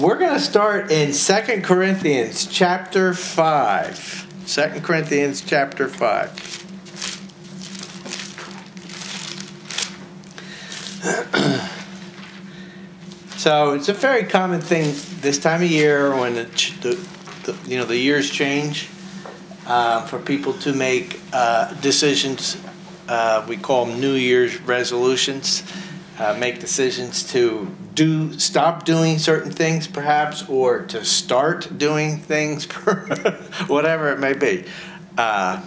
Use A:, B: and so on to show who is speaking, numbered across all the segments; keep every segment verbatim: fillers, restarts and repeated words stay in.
A: We're going to start in Second Corinthians chapter five. Second Corinthians chapter five. So it's a very common thing this time of year when the, the, the you know the years change uh, for people to make uh, decisions. Uh, we call them New Year's resolutions. Uh, make decisions to do stop doing certain things, perhaps, or to start doing things, whatever it may be. Uh,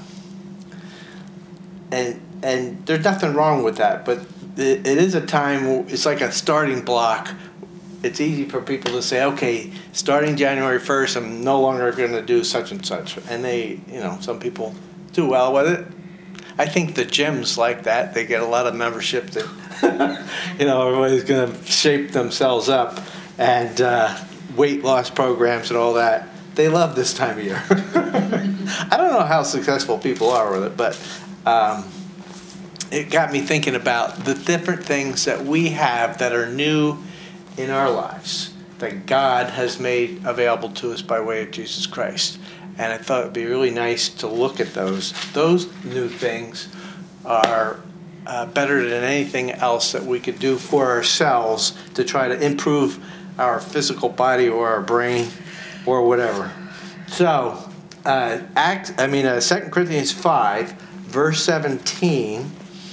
A: and and there's nothing wrong with that, but it, it is a time. It's like a starting block. It's easy for people to say, okay, starting January first, I'm no longer going to do such and such. And they, you know, some people do well with it. I think the gyms like that. They get a lot of membership that, you know, everybody's going to shape themselves up. And uh, weight loss programs and all that. They love this time of year. I don't know how successful people are with it, but um, it got me thinking about the different things that we have that are new in our lives that God has made available to us by way of Jesus Christ. And I thought it would be really nice to look at those. Those new things are uh, better than anything else that we could do for ourselves to try to improve our physical body or our brain or whatever. So, uh, Act, I mean, uh, Second Corinthians five, verse seventeen.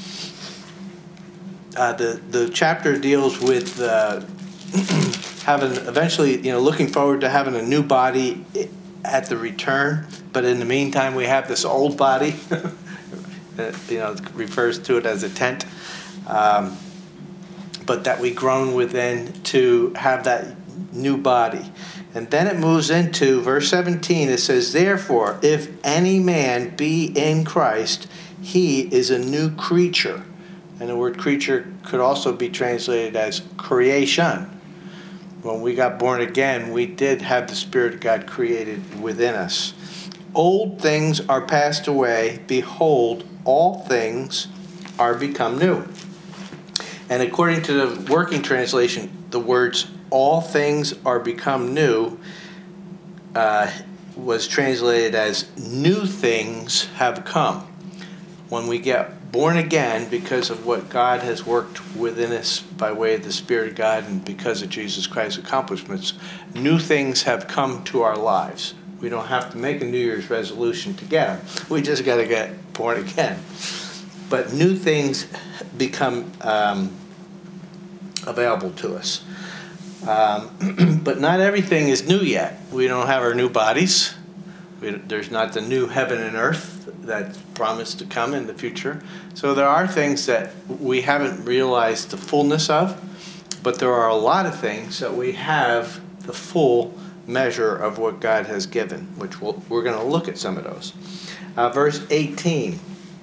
A: Uh, the the chapter deals with uh, having eventually, you know, looking forward to having a new body at the return, but in the meantime, we have this old body. that, you know, refers to it as a tent, um, but that we groan within to have that new body. And then it moves into verse seventeen. It says, "Therefore, if any man be in Christ, he is a new creature." And the word creature could also be translated as creation. When we got born again, we did have the Spirit of God created within us. Old things are passed away. Behold, all things are become new. And according to the working translation, the words all things are become new uh, was translated as new things have come. When we get born again, because of what God has worked within us by way of the Spirit of God and because of Jesus Christ's accomplishments, new things have come to our lives. We don't have to make a New Year's resolution to get them. We just got to get born again. But new things become um, available to us. Um, but not everything is new yet. We don't have our new bodies. We, there's not the new heaven and earth that's promised to come in the future. So there are things that we haven't realized the fullness of, but there are a lot of things that we have the full measure of what God has given, which we'll, we're going to look at some of those. Uh, verse eighteen.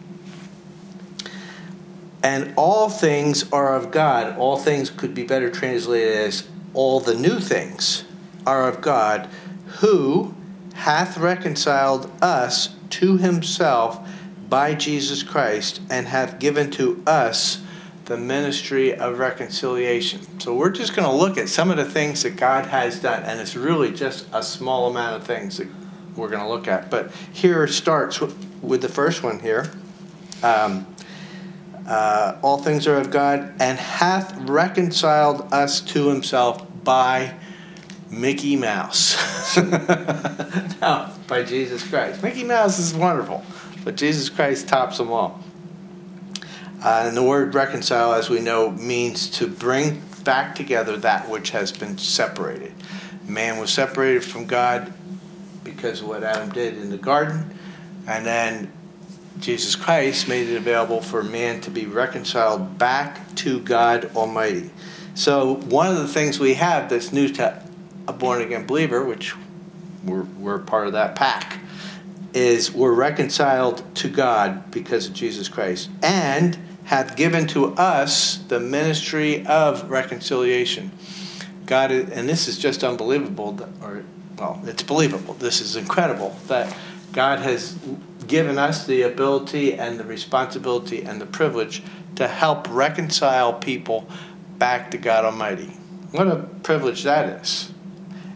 A: And all things are of God. All things could be better translated as all the new things are of God, who hath reconciled us to himself by Jesus Christ, and hath given to us the ministry of reconciliation. So we're just going to look at some of the things that God has done, and it's really just a small amount of things that we're going to look at. But here it starts with the first one here. Um, uh, all things are of God, and hath reconciled us to himself by Mickey Mouse. No, by Jesus Christ. Mickey Mouse is wonderful, but Jesus Christ tops them all. Uh, and the word reconcile, as we know, means to bring back together that which has been separated. Man was separated from God because of what Adam did in the garden, and then Jesus Christ made it available for man to be reconciled back to God Almighty. So one of the things we have that's new to a born-again believer, which we're, we're part of that pack, is we're reconciled to God because of Jesus Christ, and hath given to us the ministry of reconciliation. God, and this is just unbelievable, or, well, it's believable. This is incredible that God has given us the ability and the responsibility and the privilege to help reconcile people back to God Almighty. What a privilege that is.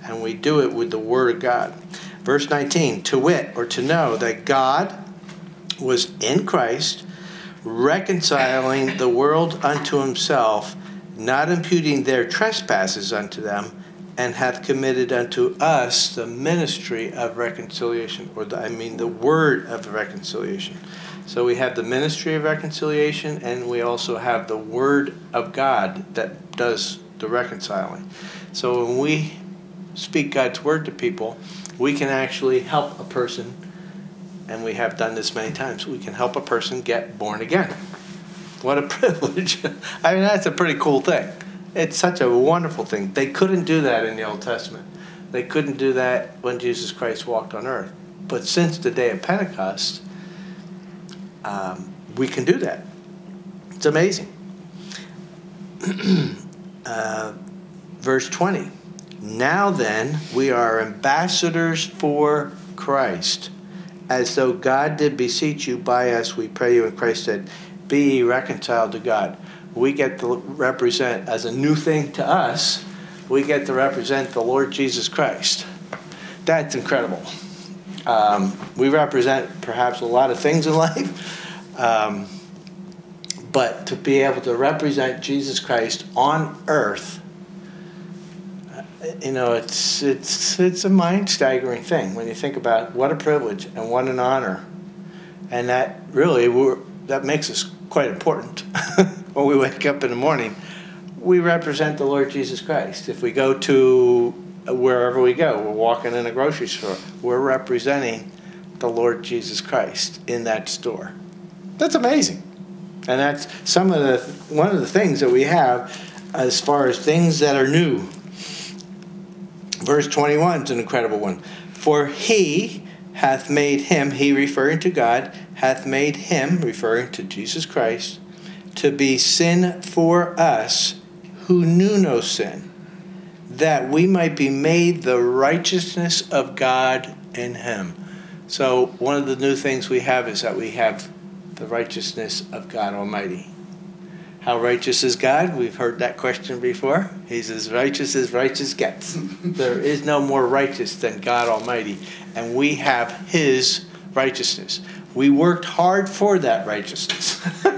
A: And we do it with the Word of God. Verse nineteen, to wit, or to know that God was in Christ, reconciling the world unto himself, not imputing their trespasses unto them, and hath committed unto us the ministry of reconciliation, or the, I mean the word of reconciliation. So we have the ministry of reconciliation, and we also have the word of God that does the reconciling. So when we speak God's word to people, we can actually help a person, and we have done this many times, we can help a person get born again. What a privilege. I mean, that's a pretty cool thing. It's such a wonderful thing. They couldn't do that in the Old Testament. They couldn't do that when Jesus Christ walked on earth. But since the day of Pentecost, um, we can do that. It's amazing. uh, verse twenty. Now then, we are ambassadors for Christ, as though God did beseech you by us, we pray you in Christ that be ye reconciled to God. We get to represent, as a new thing to us, we get to represent the Lord Jesus Christ. That's incredible. Um, we represent perhaps a lot of things in life, um, but to be able to represent Jesus Christ on earth, you know, it's it's it's a mind-staggering thing when you think about what a privilege and what an honor, and that really we're, that makes us quite important. When we wake up in the morning, we represent the Lord Jesus Christ. If we go to wherever we go, we're walking in a grocery store, we're representing the Lord Jesus Christ in that store. That's amazing, and that's some of the one of the things that we have as far as things that are new. Verse twenty-one is an incredible one. For he hath made him, he referring to God, hath made him, referring to Jesus Christ, to be sin for us who knew no sin, that we might be made the righteousness of God in him. So one of the new things we have is that we have the righteousness of God Almighty. How righteous is God? We've heard that question before. He's as righteous as righteous gets. There is no more righteous than God Almighty. And we have his righteousness. We worked hard for that righteousness.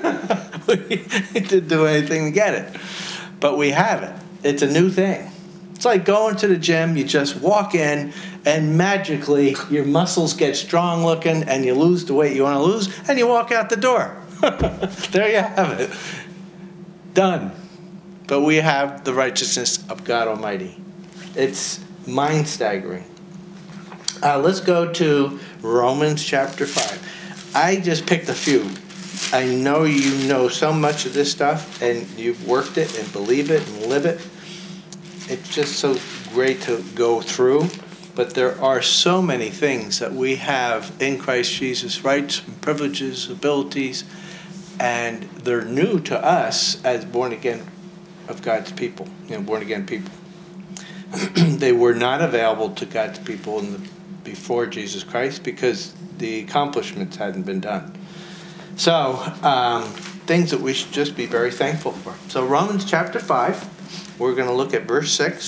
A: We didn't do anything to get it. But we have it. It's a new thing. It's like going to the gym. You just walk in and magically your muscles get strong looking and you lose the weight you want to lose and you walk out the door. There you have it. Done. But we have the righteousness of God Almighty. It's mind-staggering. Uh, let's go to Romans chapter five. I just picked a few. I know you know so much of this stuff, and you've worked it and believe it and live it. It's just so great to go through. But there are so many things that we have in Christ Jesus, rights, privileges, abilities, and they're new to us as born again of God's people, you know, born again people. They were not available to God's people in the, before Jesus Christ because the accomplishments hadn't been done. So, um, things that we should just be very thankful for. So, Romans chapter five, we're going to look at verse six.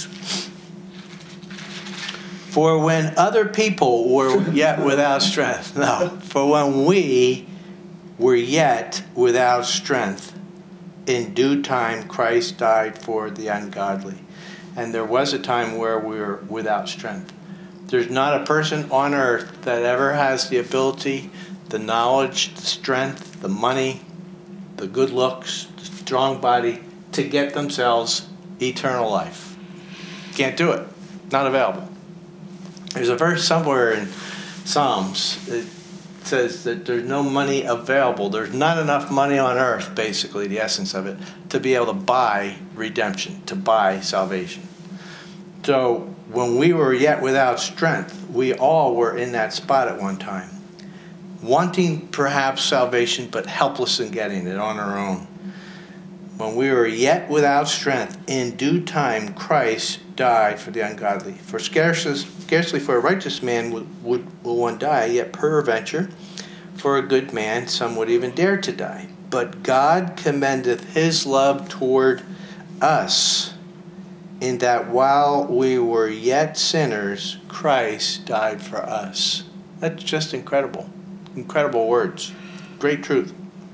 A: For when other people were yet without strength, no, for when we were yet without strength, in due time Christ died for the ungodly. And there was a time where we were without strength. There's not a person on earth that ever has the ability, the knowledge, the strength, the money, the good looks, the strong body to get themselves eternal life. Can't do it. Not available. There's a verse somewhere in Psalms that says that there's no money available. There's not enough money on earth, basically, the essence of it, to be able to buy redemption, to buy salvation. So when we were yet without strength, we all were in that spot at one time, wanting perhaps salvation, but helpless in getting it on our own. When we were yet without strength, in due time Christ died for the ungodly. For scarcely, scarcely for a righteous man would, would will one die, yet peradventure for a good man some would even dare to die. But God commendeth his love toward us, in that while we were yet sinners, Christ died for us. That's just incredible. Incredible words. Great truth.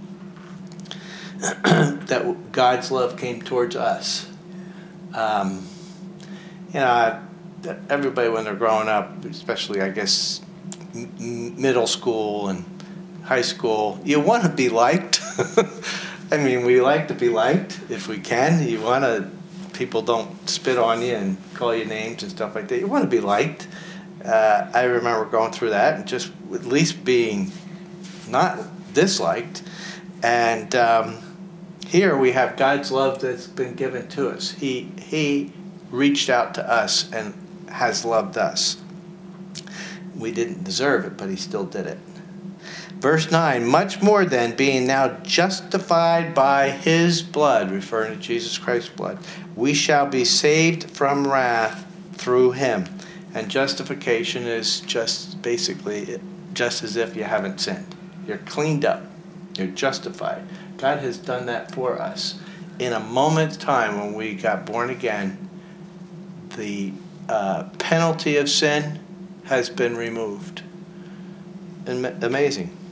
A: That God's love came towards us. Um, you know, everybody when they're growing up, especially, I guess, m- middle school and high school, you want to be liked. I mean, we like to be liked if we can. You want to, people don't spit on you and call you names and stuff like that. You want to be liked. Uh, I remember going through that and just at least being not disliked. And um, here we have God's love that's been given to us. He He reached out to us and has loved us. We didn't deserve it, but he still did it. Verse nine, much more then, being now justified by his blood, referring to Jesus Christ's blood, we shall be saved from wrath through him. And justification is just basically just as if you haven't sinned. You're cleaned up. You're justified. God has done that for us. In a moment's time when we got born again, the uh, penalty of sin has been removed. Amazing.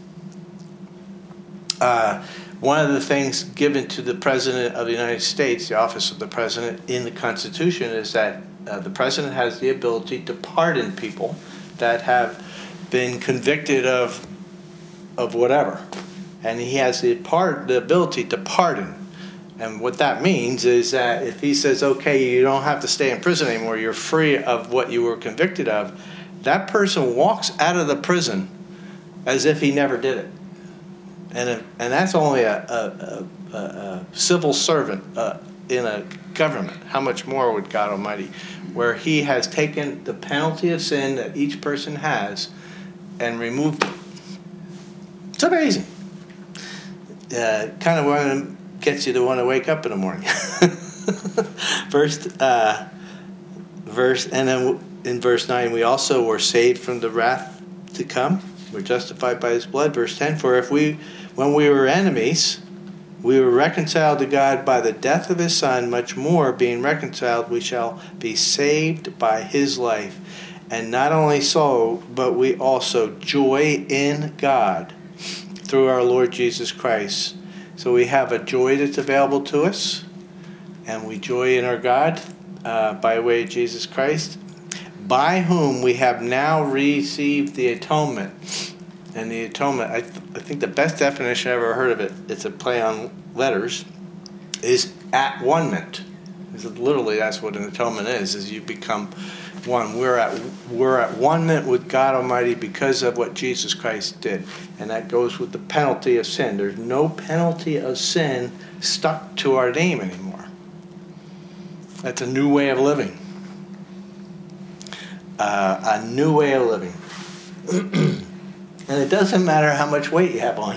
A: Uh, one of the things given to the President of the United States, the office of the President in the Constitution, is that uh, the President has the ability to pardon people that have been convicted of of whatever. And he has the, part, the ability to pardon. And what that means is that if he says, okay, you don't have to stay in prison anymore, you're free of what you were convicted of, that person walks out of the prison as if he never did it. And if, and that's only a, a, a, a civil servant uh, in a government. How much more would God Almighty? Where he has taken the penalty of sin that each person has and removed it. It's amazing. Uh, kind of want to gets you to want to wake up in the morning. First, uh, verse, and then in verse nine, we also were saved from the wrath to come. We're justified by his blood. Verse ten, for if we, when we were enemies, we were reconciled to God by the death of his Son, much more, being reconciled, we shall be saved by his life. And not only so, but we also joy in God through our Lord Jesus Christ. So we have a joy that's available to us, and we joy in our God uh, by way of Jesus Christ, by whom we have now received the atonement. And the atonement, I, th- I think the best definition I ever heard of it, it's a play on letters, is at one-ment. Literally, that's what an atonement is, is you become one. We're at we're at one-ment with God Almighty because of what Jesus Christ did. And that goes with the penalty of sin. There's no penalty of sin stuck to our name anymore. That's a new way of living. Uh, a new way of living. And it doesn't matter how much weight you have on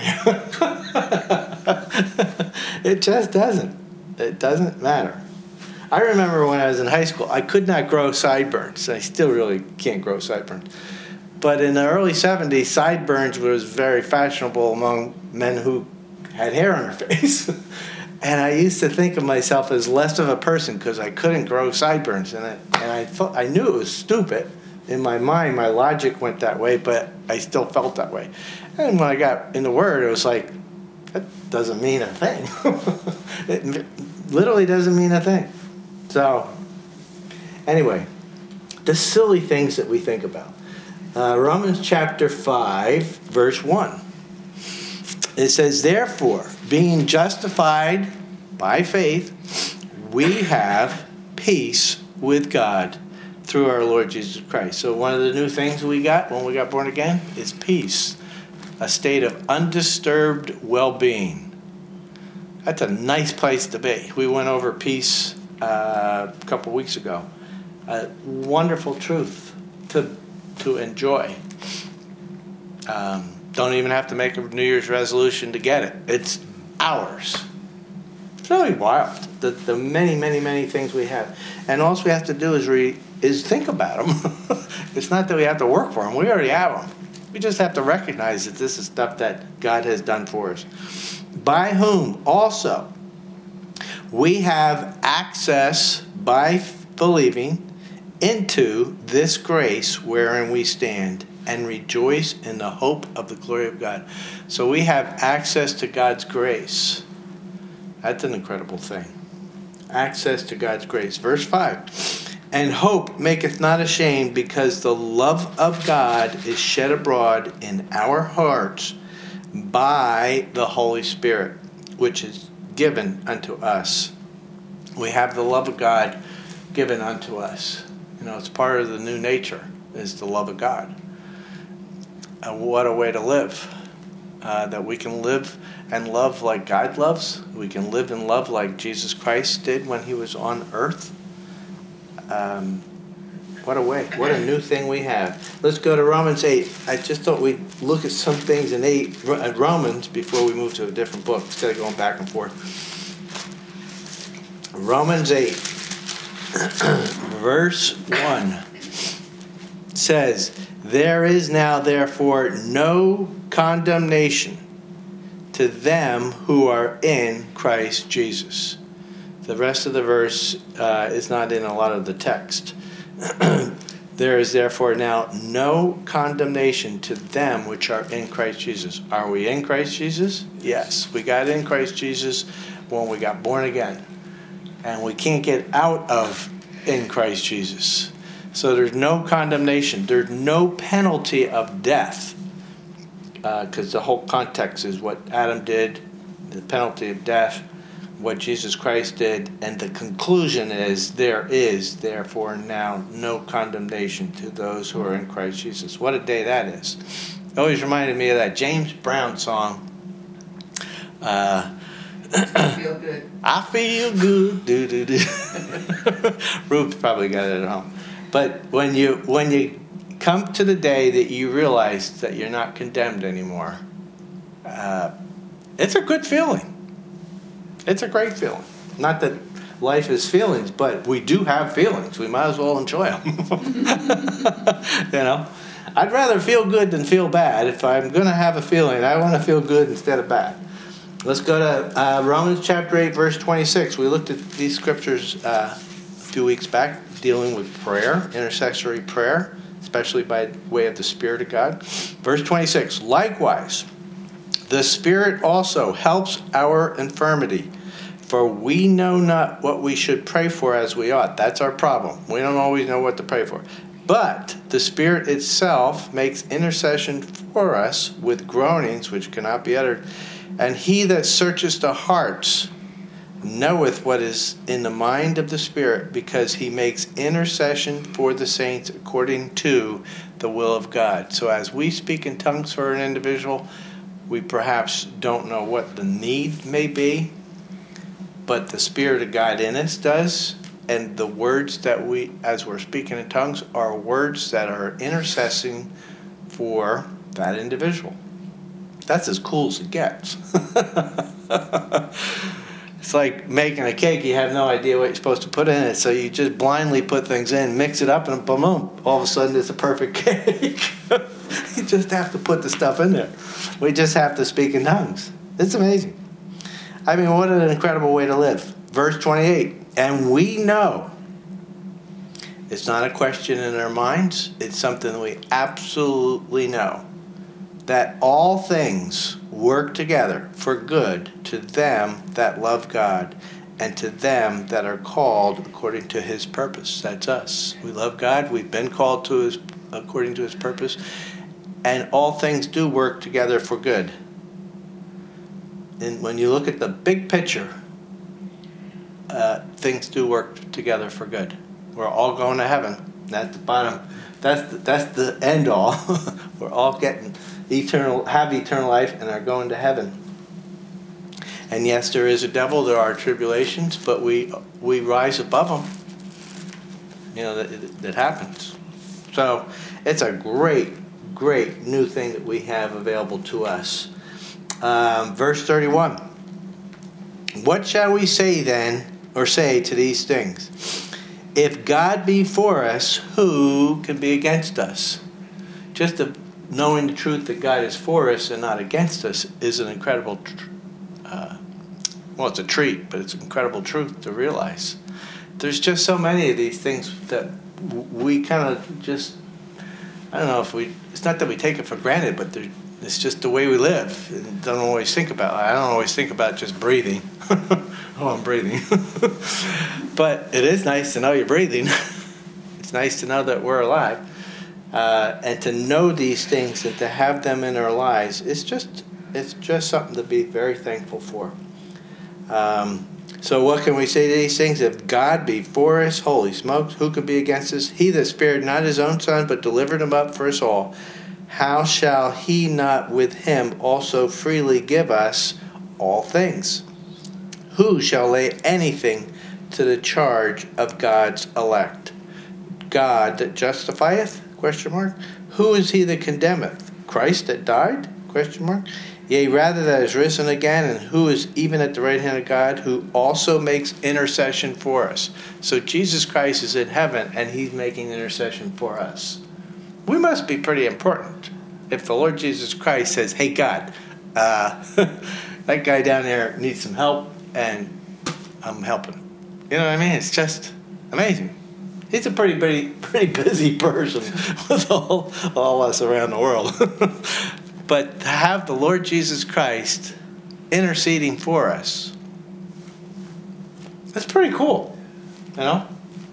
A: you. It just doesn't. It doesn't matter. I remember when I was in high school, I could not grow sideburns. I still really can't grow sideburns. But in the early seventies, sideburns was very fashionable among men who had hair on their face. And I used to think of myself as less of a person because I couldn't grow sideburns. And I, and I thought I knew it was stupid. In my mind, my logic went that way, but I still felt that way. And when I got in the Word, it was like, that doesn't mean a thing. It literally doesn't mean a thing. So, anyway, the silly things that we think about. Uh, Romans chapter five, verse one. It says, therefore, being justified by faith, we have peace with God through our Lord Jesus Christ. So one of the new things we got when we got born again is peace. A state of undisturbed well-being. That's a nice place to be. We went over peace uh, a couple weeks ago. A wonderful truth to to enjoy. Um, don't even have to make a New Year's resolution to get it. It's ours. It's really wild. The the many, many, many things we have. And all we have to do is re, is think about them. It's not that we have to work for them. We already have them. We just have to recognize that this is stuff that God has done for us. By whom also we have access by believing, into this grace wherein we stand, and rejoice in the hope of the glory of God. So we have access to God's grace. That's an incredible thing. Access to God's grace. Verse five. And hope maketh not ashamed, because the love of God is shed abroad in our hearts by the Holy Spirit, which is given unto us. We have the love of God given unto us. You know, it's part of the new nature, is the love of God. And what a way to live. Uh, that we can live and love like God loves. We can live and love like Jesus Christ did when he was on earth. Um, what a way. What a new thing we have. Let's go to Romans eight. I just thought we'd look at some things in eight, at Romans before we move to a different book, instead of going back and forth. Romans eight, verse one says, there is now therefore no condemnation to them who are in Christ Jesus. The rest of the verse uh, is not in a lot of the text. There is therefore now no condemnation to them which are in Christ Jesus. Are we in Christ Jesus? Yes. We got in Christ Jesus when we got born again. And we can't get out of in Christ Jesus. So there's no condemnation. There's no penalty of death. Because uh, the whole context is what Adam did, the penalty of death, what Jesus Christ did, and the conclusion is there is, therefore, now no condemnation to those who are in Christ Jesus. What a day that is. It always reminded me of that James Brown song. Uh,
B: I feel good.
A: I feel good. Do, do, do. Ruth probably got it at home. But when you when you come to the day that you realize that you're not condemned anymore, uh, it's a good feeling. It's a great feeling. Not that life is feelings, but we do have feelings. We might as well enjoy them. You know, I'd rather feel good than feel bad. If I'm going to have a feeling, I want to feel good instead of bad. Let's go to uh, Romans chapter eight, verse twenty-six. We looked at these scriptures uh, a few weeks back, dealing with prayer, intercessory prayer, especially by way of the Spirit of God. Verse twenty-six, likewise, the Spirit also helps our infirmity, for we know not what we should pray for as we ought. That's our problem. We don't always know what to pray for. But the Spirit itself makes intercession for us with groanings which cannot be uttered. And he that searcheth the hearts knoweth what is in the mind of the Spirit, because he makes intercession for the saints according to the will of God. So as we speak in tongues for an individual, we perhaps don't know what the need may be, but the Spirit of God in us does. And the words that we, as we're speaking in tongues, are words that are intercessing for that individual. That's as cool as it gets. It's like making a cake. You have no idea what you're supposed to put in it, so you just blindly put things in, mix it up, and boom, boom, all of a sudden it's a perfect cake. You just have to put the stuff in there. We just have to speak in tongues. It's amazing. I mean, what an incredible way to live. Verse twenty-eight, and we know. It's not a question in our minds. It's something we absolutely know. That all things work together for good to them that love God and to them that are called according to his purpose. That's us. We love God. We've been called to his according to his purpose. And all things do work together for good. And when you look at the big picture, uh, things do work together for good. We're all going to heaven. That's the bottom. That's the, that's the end all. We're all getting eternal, have eternal life, and are going to heaven. And yes, there is a devil. There are tribulations, but we we rise above them. You know, that, that happens. So it's a great, great new thing that we have available to us. Um, verse thirty-one. What shall we say then, or say to these things? If God be for us, who can be against us? Just the, knowing the truth that God is for us and not against us is an incredible, uh, well, it's a treat, but it's an incredible truth to realize. there's just so many of these things that w- we kind of just, I don't know if we, it's not that we take it for granted, but it's just the way we live. And don't always think about it. I don't always think about just breathing. Oh, I'm breathing. But it is nice to know you're breathing. It's nice to know that we're alive. Uh, and to know these things and to have them in our lives, it's just, it's just something to be very thankful for. Um, so what can we say to these things? If God be for us, holy smokes, who could be against us? He that spared not his own son, but delivered him up for us all, how shall he not with him also freely give us all things? Who shall lay anything to the charge of God's elect? God that justifieth? Question mark. Who is he that condemneth? Christ that died? Question mark. Yea, rather that is risen again, and who is even at the right hand of God, who also makes intercession for us. So Jesus Christ is in heaven, and he's making intercession for us. We must be pretty important if the Lord Jesus Christ says, hey, God, uh, that guy down there needs some help, and I'm helping. You know what I mean? It's just amazing. He's a pretty, pretty, pretty busy person with all, all us around the world. But to have the Lord Jesus Christ interceding for us, that's pretty cool, you know?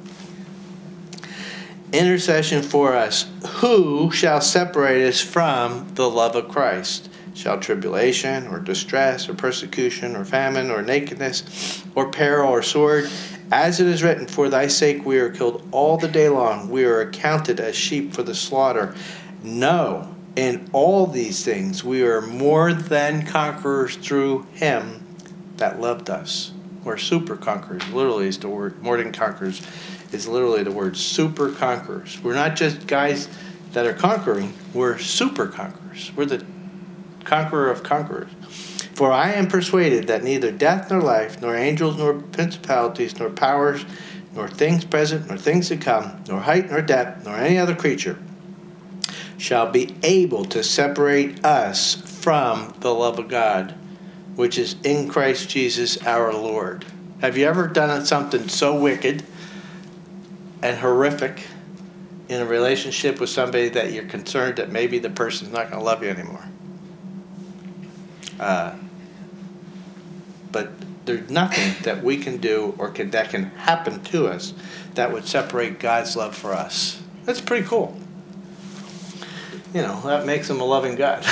A: Intercession for us. Who shall separate us from the love of Christ? Shall tribulation or distress or persecution or famine or nakedness or peril or sword? As it is written, for thy sake we are killed all the day long. We are accounted as sheep for the slaughter. No, in all these things we are more than conquerors through him that loved us. We're super conquerors. Literally is the word. More than conquerors is literally the word super conquerors. We're not just guys that are conquering. We're super conquerors. We're the conqueror of conquerors. For I am persuaded that neither death nor life, nor angels, nor principalities, nor powers, nor things present, nor things to come, nor height, nor depth, nor any other creature shall be able to separate us from the love of God, which is in Christ Jesus our Lord. Have you ever done something so wicked and horrific in a relationship with somebody that you're concerned that maybe the person's not going to love you anymore? Uh, but there's nothing that we can do or can, that can happen to us that would separate God's love for us. That's pretty cool. You know, that makes him a loving God.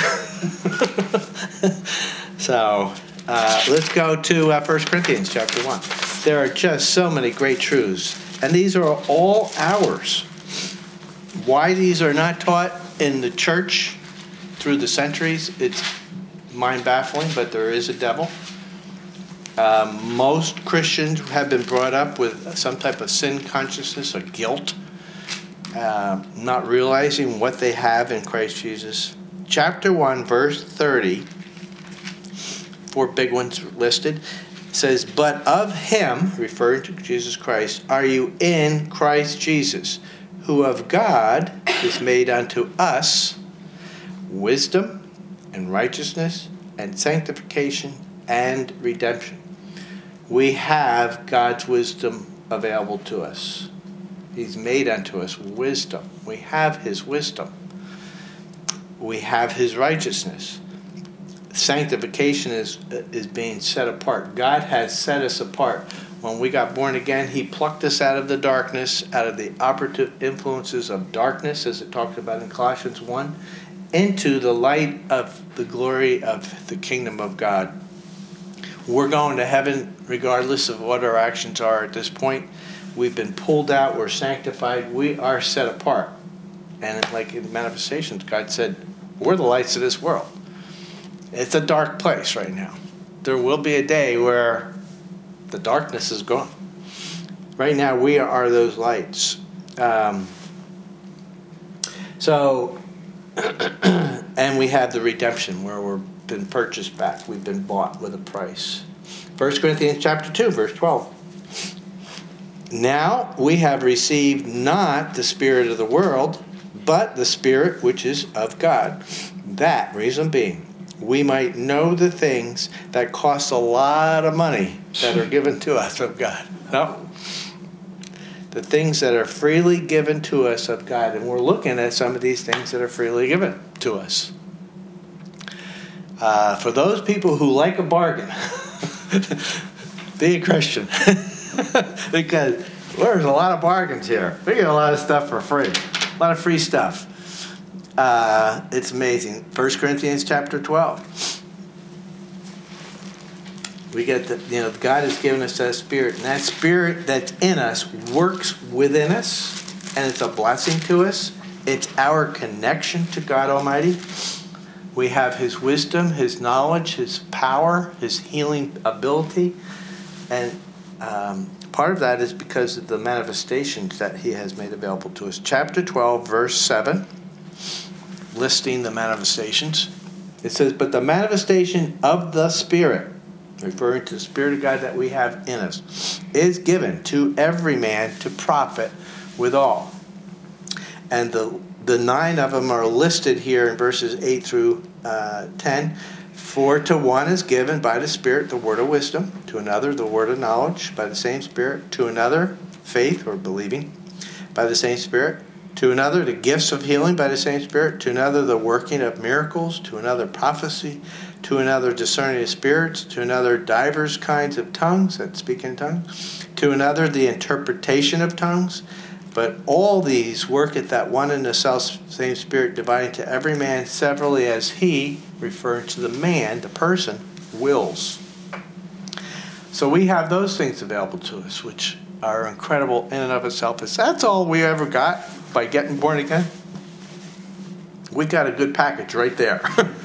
A: So, uh, let's go to uh, First Corinthians chapter one. There are just so many great truths, and these are all ours. Why these are not taught in the church through the centuries, it's mind-baffling, but there is a devil. Um, most Christians have been brought up with some type of sin consciousness or guilt, uh, not realizing what they have in Christ Jesus. Chapter one, verse thirty, four big ones listed, says, but of him, referring to Jesus Christ, are you in Christ Jesus, who of God is made unto us wisdom and righteousness and sanctification and redemption. We have God's wisdom available to us. He's made unto us wisdom. We have his wisdom. We have his righteousness. Sanctification is is being set apart. God has set us apart. When we got born again, he plucked us out of the darkness, out of the operative influences of darkness, as it talks about in Colossians one, into the light of the glory of the kingdom of God. We're going to heaven regardless of what our actions are at this point. We've been pulled out. We're sanctified. We are set apart. And like in Manifestations, God said, we're the lights of this world. It's a dark place right now. There will be a day where the darkness is gone. Right now, we are those lights. Um, so... and we have the redemption where we've been purchased back. We've been bought with a price. First Corinthians chapter two, verse twelve. Now we have received not the spirit of the world, but the Spirit which is of God. That reason being, we might know the things that cost a lot of money that are given to us of God. No? The things that are freely given to us of God. And we're looking at some of these things that are freely given to us. Uh, for those people who like a bargain, be a Christian. Because there's a lot of bargains here. We get a lot of stuff for free. A lot of free stuff. Uh, it's amazing. First Corinthians chapter twelve. We get that, you know, God has given us that Spirit. And that Spirit that's in us works within us. And it's a blessing to us. It's our connection to God Almighty. We have His wisdom, His knowledge, His power, His healing ability. And um, part of that is because of the manifestations that He has made available to us. Chapter twelve, verse seven, listing the manifestations. It says, but the manifestation of the Spirit, referring to the Spirit of God that we have in us, is given to every man to profit withal. And the the nine of them are listed here in verses eight through uh, ten. For to one is given by the Spirit the word of wisdom, to another the word of knowledge by the same Spirit, to another faith or believing by the same Spirit, to another the gifts of healing by the same Spirit, to another the working of miracles, to another prophecy, to another discerning of spirits, to another divers kinds of tongues, that speak in tongues, to another the interpretation of tongues. But all these work at that one and the self same Spirit, dividing to every man severally as he, referring to the man, the person, wills. So we have those things available to us, which are incredible in and of itself. Is that's all we ever got by getting born again? We got a good package right there.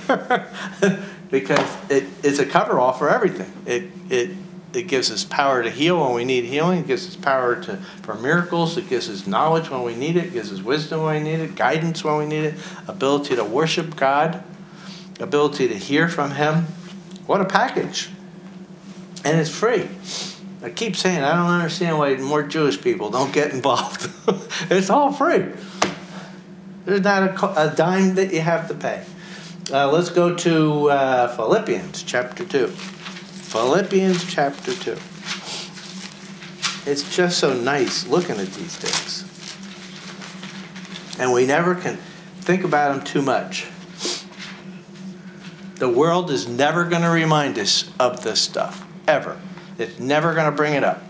A: Because it, it's a cover-all for everything. It it it gives us power to heal when we need healing. It gives us power to for miracles. It gives us knowledge when we need it. It gives us wisdom when we need it. Guidance when we need it. Ability to worship God. Ability to hear from Him. What a package. And it's free. I keep saying I don't understand why more Jewish people don't get involved. It's all free. There's not a, a dime that you have to pay. Uh, let's go to uh, Philippians chapter two. Philippians chapter two. It's just so nice looking at these things. And we never can think about them too much. The world is never going to remind us of this stuff. Ever. It's never going to bring it up.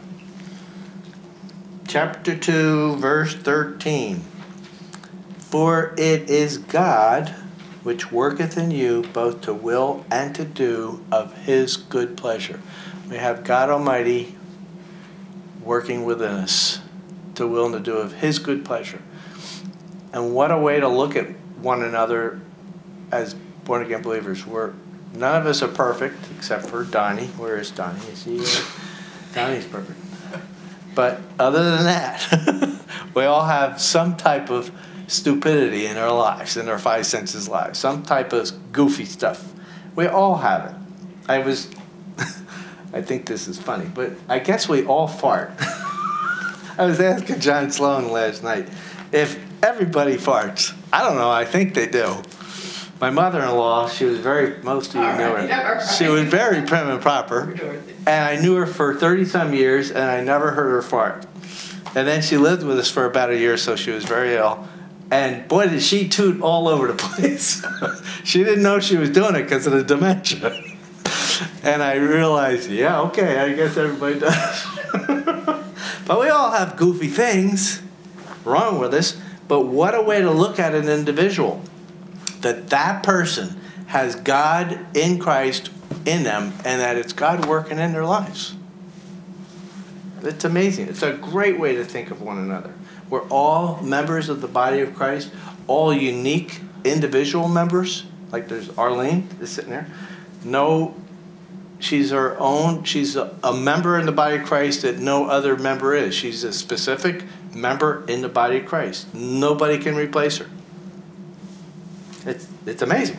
A: Chapter two, verse thirteen. For it is God which worketh in you both to will and to do of His good pleasure. We have God Almighty working within us to will and to do of His good pleasure. And what a way to look at one another as born-again believers. We're, none of us are perfect except for Donnie. Where is Donnie? Is he here? Donnie's perfect. But other than that, we all have some type of stupidity in our lives, in our five senses lives, some type of goofy stuff. We all have it. I was, I think this is funny, but I guess we all fart. I was asking John Sloan last night if everybody farts. I don't know, I think they do. My mother-in-law, she was very, most of you
B: All
A: know
B: right,
A: her.
B: yeah, right.
A: She was very prim and proper, and I knew her for thirty-some years, and I never heard her fart. And then she lived with us for about a year, so she was very ill. And boy, did she toot all over the place. She didn't know she was doing it because of the dementia. And I realized, yeah, okay, I guess everybody does. But we all have goofy things wrong with us. But what a way to look at an individual. That that person has God in Christ in them, and that it's God working in their lives. It's amazing. It's a great way to think of one another. We're all members of the body of Christ, all unique individual members. Like there's Arlene is sitting there. No, she's her own. She's a, a member in the body of Christ that no other member is. She's a specific member in the body of Christ. Nobody can replace her. It's it's amazing.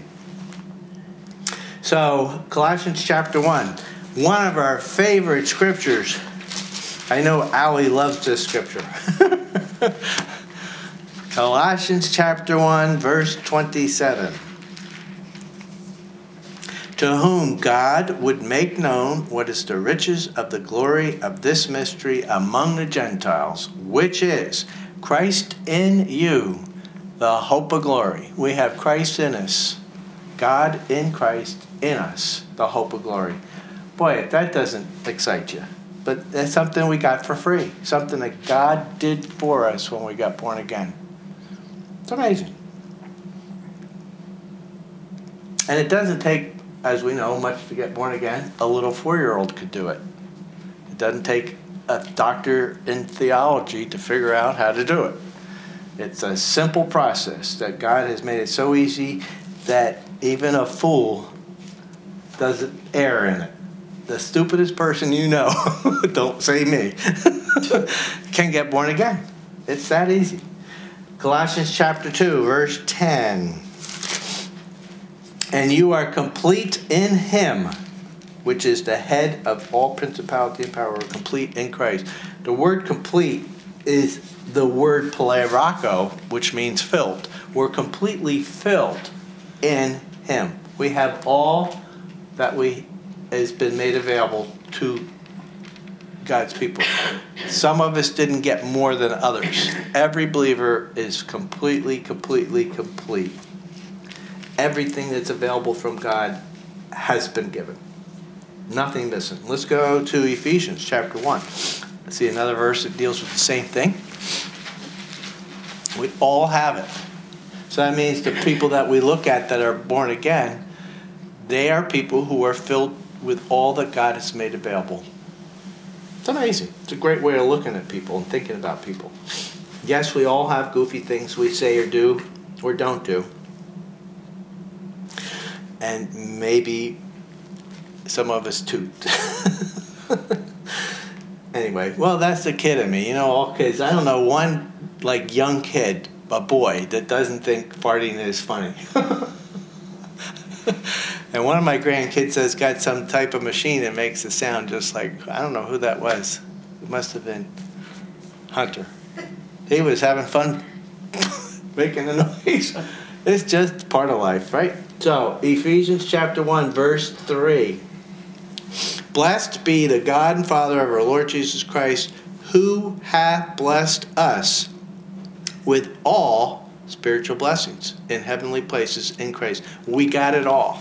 A: So Colossians chapter one, one of our favorite scriptures. I know Allie loves this scripture. Colossians chapter one, verse twenty-seven. to whom God would make known what is the riches of the glory of this mystery among the Gentiles, which is Christ in you, the hope of glory. We have Christ in us. God in Christ in us, the hope of glory. Boy, if that doesn't excite you. But that's something we got for free. Something that God did for us when we got born again. It's amazing. And it doesn't take, as we know, much to get born again. A little four-year-old could do it. It doesn't take a doctor in theology to figure out how to do it. It's a simple process that God has made it so easy that even a fool doesn't err in it. The stupidest person you know, don't say me, can get born again. It's that easy. Colossians chapter two, verse ten. And you are complete in him, which is the head of all principality and power, complete in Christ. The word complete is the word plerako, which means filled. We're completely filled in him. We have all that we has been made available to God's people. Some of us didn't get more than others. Every believer is completely, completely complete. Everything that's available from God has been given. Nothing missing. Let's go to Ephesians chapter one. Let's see another verse that deals with the same thing. We all have it. So that means the people that we look at that are born again, they are people who are filled with all that God has made available. It's amazing. It's a great way of looking at people and thinking about people. Yes, we all have goofy things we say or do or don't do. And maybe some of us toot. Anyway, well, that's the kid in me. You know, all kids, I don't know one, like, young kid, a boy, that doesn't think farting is funny. And one of my grandkids has got some type of machine that makes a sound just like, I don't know who that was. It must have been Hunter. He was having fun making the noise. It's just part of life, right? So, Ephesians chapter one, verse three. Blessed be the God and Father of our Lord Jesus Christ, who hath blessed us with all spiritual blessings in heavenly places in Christ. We got it all.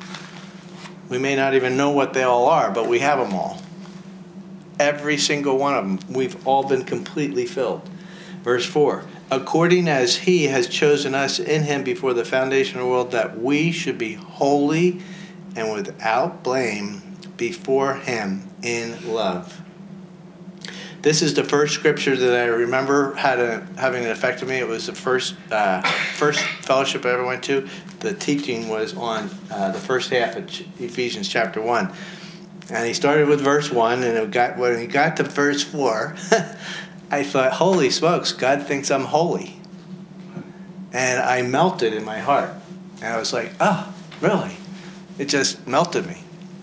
A: We may not even know what they all are, but we have them all. Every single one of them. We've all been completely filled. Verse four. According as he has chosen us in him before the foundation of the world, that we should be holy and without blame before him in love. This is the first scripture that I remember had a, having an effect on me. It was the first uh, first fellowship I ever went to. The teaching was on uh, the first half of Ephesians chapter one. And he started with verse one, and it got when he got to verse four, I thought, holy smokes, God thinks I'm holy. And I melted in my heart. And I was like, oh, really? It just melted me.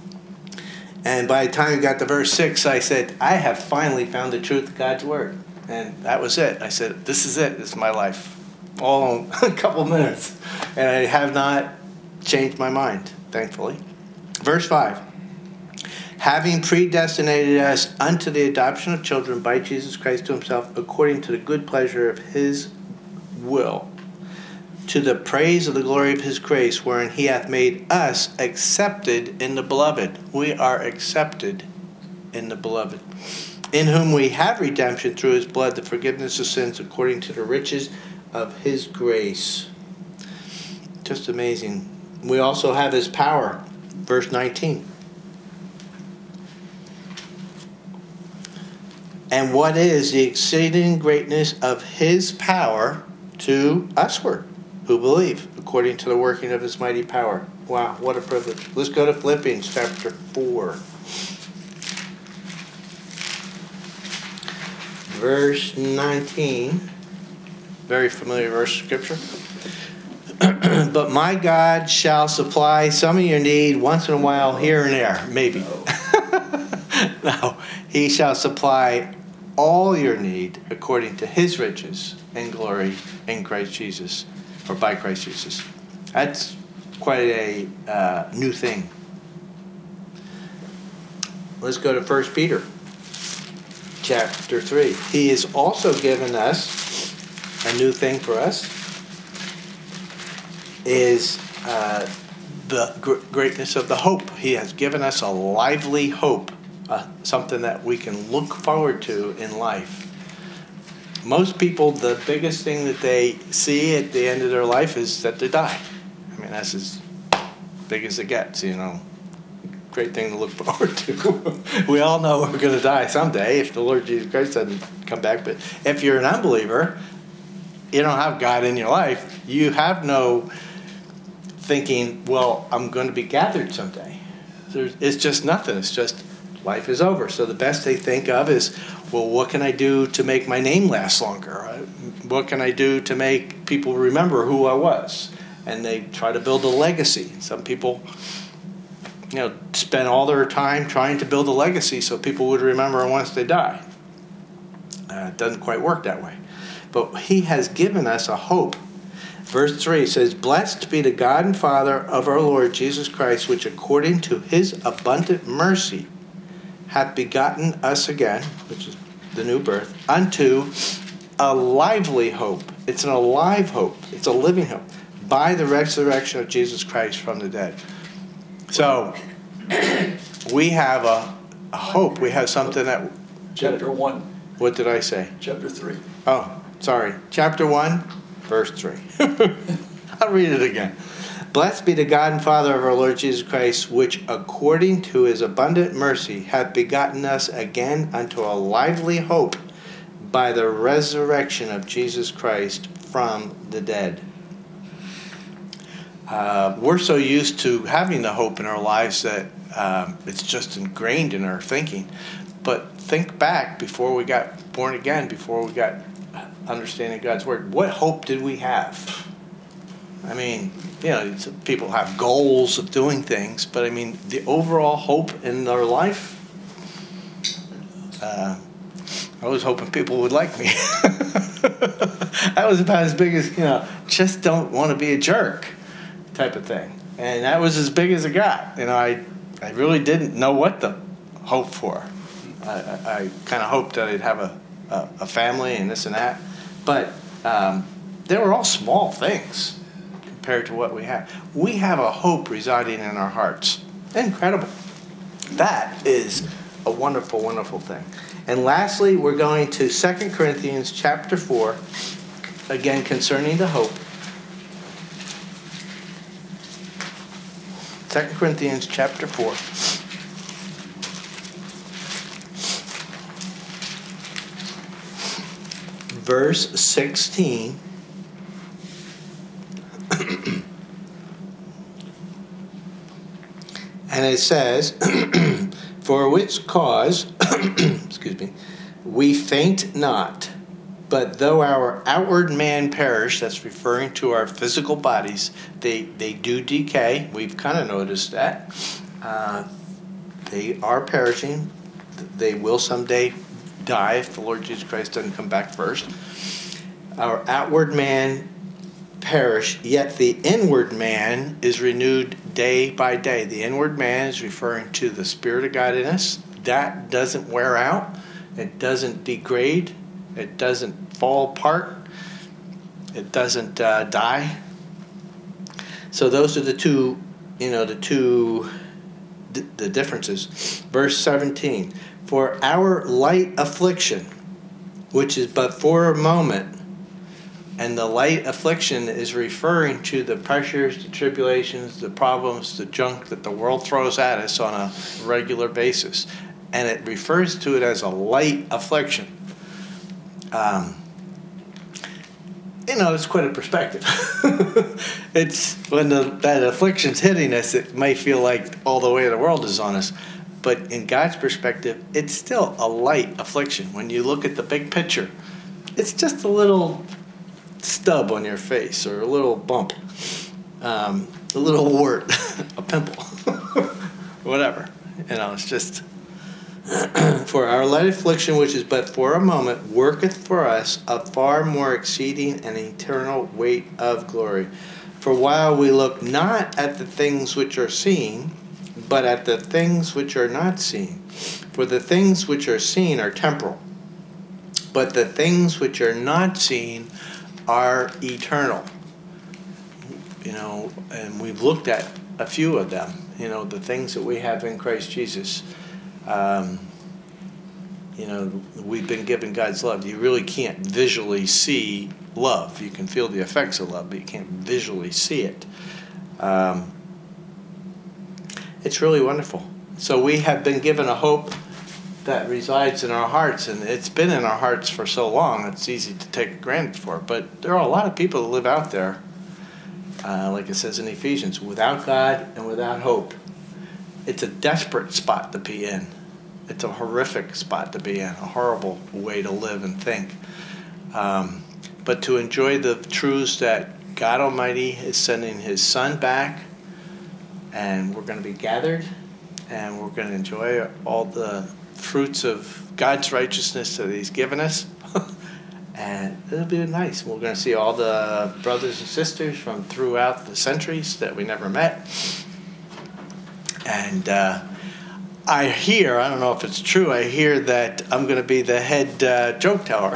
A: And by the time we got to verse six, I said, I have finally found the truth of God's word. And that was it. I said, this is it. This is my life. All in a couple minutes. And I have not changed my mind, thankfully. Verse five. Having predestinated us unto the adoption of children by Jesus Christ to himself, according to the good pleasure of his will, to the praise of the glory of his grace, wherein he hath made us accepted in the beloved. We are accepted in the beloved, in whom we have redemption through his blood, the forgiveness of sins, according to the riches of his grace. Just amazing. We also have his power. Verse nineteen. And what is the exceeding greatness of his power to usward, who believe, according to the working of his mighty power. Wow, what a privilege. Let's go to Philippians chapter four. Verse nineteen. Very familiar verse of scripture. But my God shall supply some of your need once in a while here and there, maybe. No, he shall supply all your need according to his riches and glory in Christ Jesus, or by Christ Jesus. That's quite a uh, new thing. Let's go to First Peter chapter three. He has also given us a new thing for us, is uh, the gr- greatness of the hope. He has given us a lively hope, uh, something that we can look forward to in life. Most people, the biggest thing that they see at the end of their life is that they die. I mean, that's as big as it gets, you know. Great thing to look forward to. We all know we're going to die someday if the Lord Jesus Christ doesn't come back. But if you're an unbeliever, you don't have God in your life. You have no thinking, well, I'm going to be gathered someday. There's, it's just nothing. It's just life is over. So the best they think of is, well, what can I do to make my name last longer? What can I do to make people remember who I was? And they try to build a legacy. Some people, you know, spend all their time trying to build a legacy so people would remember them once they die. Uh, it doesn't quite work that way. But he has given us a hope. Verse three says, "Blessed be the God and Father of our Lord Jesus Christ, which according to his abundant mercy hath begotten us again," which is the new birth, "unto a lively hope." It's an alive hope. It's a living hope. "By the resurrection of Jesus Christ from the dead." So, we have a, a hope. We have something that...
C: Chapter one.
A: What did I say?
C: Chapter three.
A: Oh, sorry. Chapter one, verse three. I'll read it again. "Blessed be the God and Father of our Lord Jesus Christ, which according to his abundant mercy hath begotten us again unto a lively hope by the resurrection of Jesus Christ from the dead." Uh, we're so used to having the hope in our lives that um, it's just ingrained in our thinking. But think back before we got born again, before we got understanding God's Word. What hope did we have? I mean, you know, people have goals of doing things, but I mean, the overall hope in their life, uh, I was hoping people would like me. That was about as big as, you know, just don't want to be a jerk type of thing. And that was as big as it got. You know, I, I really didn't know what to hope for. I, I, I kind of hoped that I'd have a, a, a family and this and that. But um, they were all small things compared to what we have. We have a hope residing in our hearts. Incredible. That is a wonderful, wonderful thing. And lastly, we're going to Second Corinthians chapter four, again concerning the hope. Second Corinthians chapter four. Verse sixteen. And it says, "For which cause, excuse me, we faint not, but though our outward man perish," that's referring to our physical bodies, they, they do decay. We've kind of noticed that. Uh, they are perishing. They will someday die if the Lord Jesus Christ doesn't come back first. Our outward man perish, yet the inward man is renewed day by day. The inward man is referring to the Spirit of God in us. That doesn't wear out. It doesn't degrade. It doesn't fall apart. It doesn't uh, die. So those are the two, you know, the two, d- the differences. Verse seventeen, "For our light affliction, which is but for a moment," and the light affliction is referring to the pressures, the tribulations, the problems, the junk that the world throws at us on a regular basis. And it refers to it as a light affliction. Um, you know, it's quite a perspective. It's when the, that affliction's hitting us, it may feel like all the weight of the world is on us. But in God's perspective, it's still a light affliction. When you look at the big picture, it's just a little stub on your face or a little bump, um, a little wart, a pimple, whatever. You know, it's just... "For our light affliction, which is but for a moment, worketh for us a far more exceeding and eternal weight of glory." For while we look not at the things which are seen, but at the things which are not seen. For the things which are seen are temporal, but the things which are not seen are eternal. You know, and we've looked at a few of them. You know, the things that we have in Christ Jesus. Um, you know, we've been given God's love. You really can't visually see love. You can feel the effects of love, but you can't visually see it. Um, it's really wonderful. So we have been given a hope that resides in our hearts, and it's been in our hearts for so long, it's easy to take granted for. But there are a lot of people that live out there, uh, like it says in Ephesians, without God and without hope. It's a desperate spot to be in. It's a horrific spot to be in, a horrible way to live and think. Um, but to enjoy the truths that God Almighty is sending His Son back, and we're going to be gathered, and we're going to enjoy all the fruits of God's righteousness that He's given us. And it'll be nice. We're going to see all the brothers and sisters from throughout the centuries that we never met. And uh, I hear, I don't know if it's true, I hear that I'm going to be the head uh, joke teller.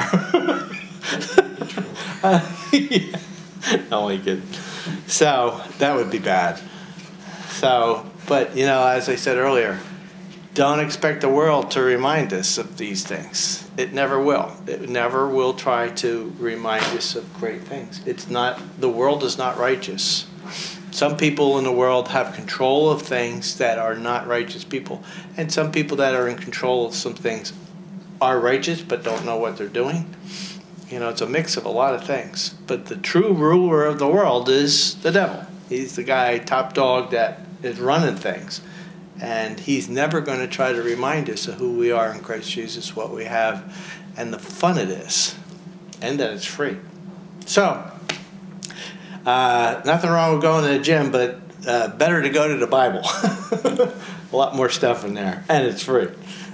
A: uh, yeah. Only good. So that would be bad. So, but, you know, as I said earlier, don't expect the world to remind us of these things. It never will. It never will try to remind us of great things. It's not, the world is not righteous. Some people in the world have control of things that are not righteous people. And some people that are in control of some things are righteous but don't know what they're doing. You know, it's a mix of a lot of things. But the true ruler of the world is the devil. He's the guy, top dog, that is running things. And he's never going to try to remind us of who we are in Christ Jesus, what we have, and the fun it is, and that it's free. So, uh, nothing wrong with going to the gym, but uh, better to go to the Bible. A lot more stuff in there, and it's free.